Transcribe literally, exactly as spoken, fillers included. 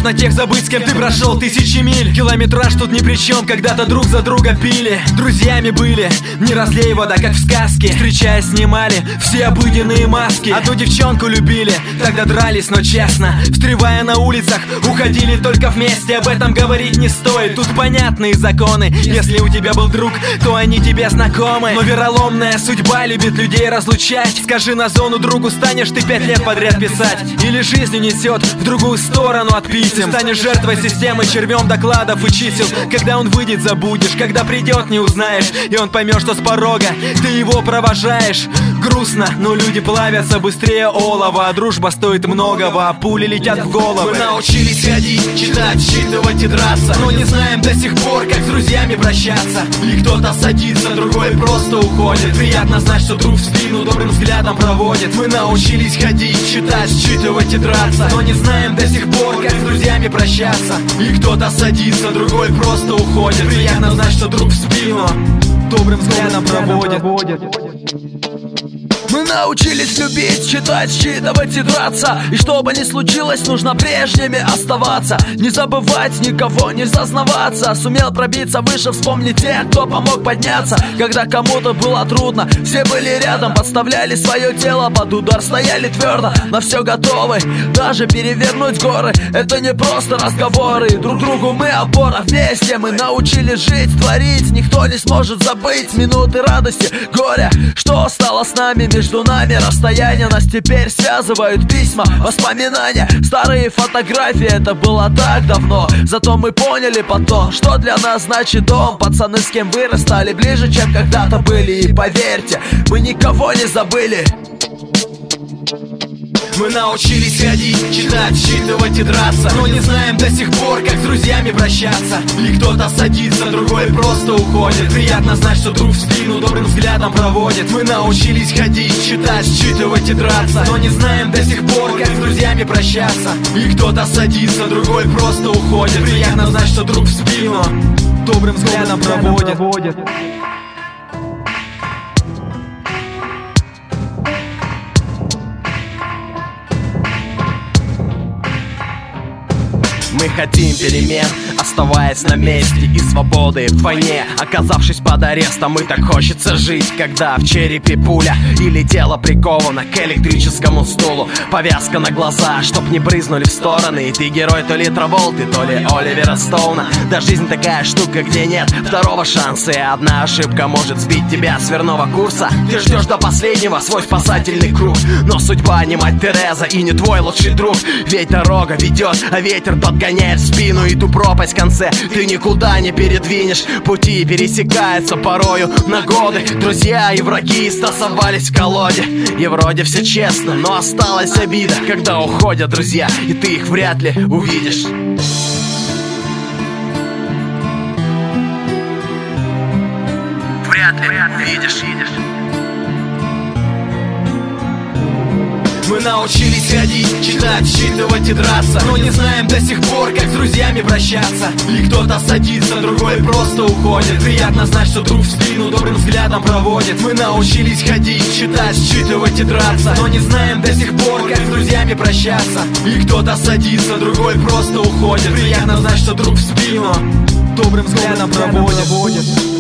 Можно тех забыть, с кем ты прошел тысячи миль. Километраж тут ни при чем, когда-то друг за друга пили. Друзьями были, не разлей вода, как в сказке. Встречаясь, снимали все обыденные маски. Одну девчонку любили, тогда дрались, но честно. Встревая на улицах, уходили только вместе. Об этом говорить не стоит, тут понятные законы. Если у тебя был друг, то они тебе знакомы. Но вероломная судьба любит людей разлучать. Скажи на зону другу, станешь ты пять лет подряд писать. Или жизнь унесет в другую сторону от писем. Станешь жертвой системы, червем докладов и чисел. Когда он выйдет, забудешь, когда придет, не узнаешь. И он поймет, что с порога ты его провожаешь. Грустно, но люди плавятся быстрее олова. А дружба стоит многого, а пули летят в головы. Мы научились ходить, читать, считывать и драться, но не знаем до сих пор, как с друзьями прощаться. И кто-то садится, другой просто уходит. Приятно знать, что друг в спину добрым взглядом проводит. Мы научились ходить, читать, считывать и драться, но не знаем до сих пор, как с друзьями прощаться. И кто-то садится, другой просто уходит. Приятно знать, что друг в спину добрым взглядом проводит. Мы научились любить, читать, считывать и драться. И что бы ни случилось, нужно прежними оставаться. Не забывать никого, не зазнаваться. Сумел пробиться выше, вспомни тех, кто помог подняться. Когда кому-то было трудно, все были рядом. Подставляли свое тело под удар, стояли твердо. На все готовы, даже перевернуть горы. Это не просто разговоры, друг другу мы опора. Вместе мы научились жить, творить. Никто не сможет забыть минуты радости, горя, что стало с нами. Между нами расстояние, нас теперь связывают письма, воспоминания, старые фотографии. Это было так давно, зато мы поняли потом, что для нас значит дом. Пацаны, с кем вы стали ближе, чем когда-то были. И поверьте, мы никого не забыли. Мы научились ходить, читать, считывать и драться, но не знаем до сих пор, как с друзьями прощаться. И кто-то садится, другой просто уходит. Приятно знать, что друг в спину добрым взглядом проводит. Мы научились ходить, читать, считывать и драться, но не знаем до сих пор, как с друзьями прощаться. И кто-то садится, другой просто уходит. Приятно знать, что друг в спину добрым взглядом проводит. Мы хотим перемен, оставаясь на месте, и свободы в войне. Оказавшись под арестом, и так хочется жить, когда в черепе пуля или тело приковано к электрическому стулу. Повязка на глаза, чтоб не брызнули в стороны. И ты герой то ли Траволты, то ли Оливера Стоуна. Да жизнь такая штука, где нет второго шанса, и одна ошибка может сбить тебя с верного курса. Ты ждешь до последнего свой спасательный круг, но судьба не мать Тереза и не твой лучший друг. Ведь дорога ведет, а ветер подгоняет в спину, и ту пропасть в конце ты никуда не передвинешь. Пути пересекаются порою на годы. Друзья и враги стасовались в колоде. И вроде все честно, но осталась обида, когда уходят друзья, и ты их вряд ли увидишь. Вряд ли, вряд ли видишь, видишь. Мы научились ходить, читать, считывать и драться, но не знаем до сих пор, как с друзьями прощаться. И кто-то садится, другой просто уходит. Приятно знать, что друг в спину добрым взглядом проводит. Мы научились ходить, читать, считывать и драться, но не знаем до сих пор, как с друзьями прощаться. И кто-то садится, другой просто уходит. Приятно знать, что друг в спину добрым взглядом проводит.